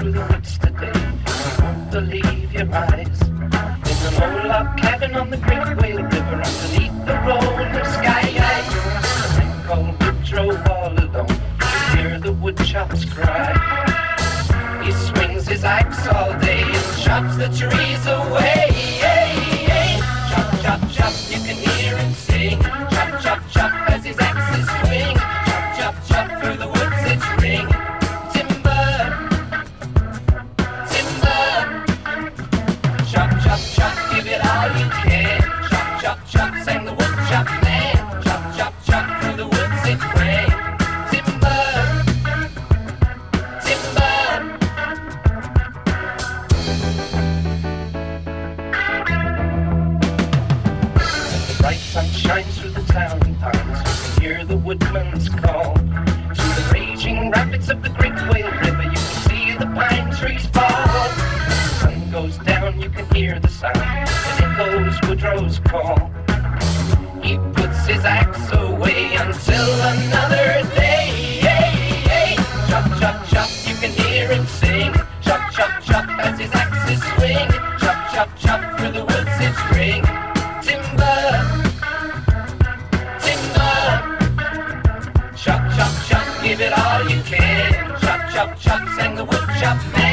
through the woods today. You won't believe your eyes. In an old log cabin on the Great Whale River, underneath the rolling sky, a man called Woodrow all alone. You hear the woodchops cry. He swings his axe all day and chops the trees away. Chop, chop, chop, you can hear him sing. Chop, chop, chop as his axes swing. Chop, chop, chop through the woods it's ring. Timber, timber. Chop, chop, chop, give it all you can. Chop, chop, chop, sang the woodchop man. Chop, chop, chop through the woods it rang. Timber, timber. Bright sun shines through the town pines. You can hear the woodman's call. To the raging rapids of the Great Whale River, you can see the pine trees fall. The sun goes down, you can hear the sound, and echoes Woodrow's call. He puts his axe away until another day. Chop, chop, chop, you can hear him sing. Chop, chop, chop as his axes swing. Chop, chop, chop through the woods it's ring. Timber, timber. Chop, chop, chop, give it all you can. Chop, chop, chop, sang the woodchop man.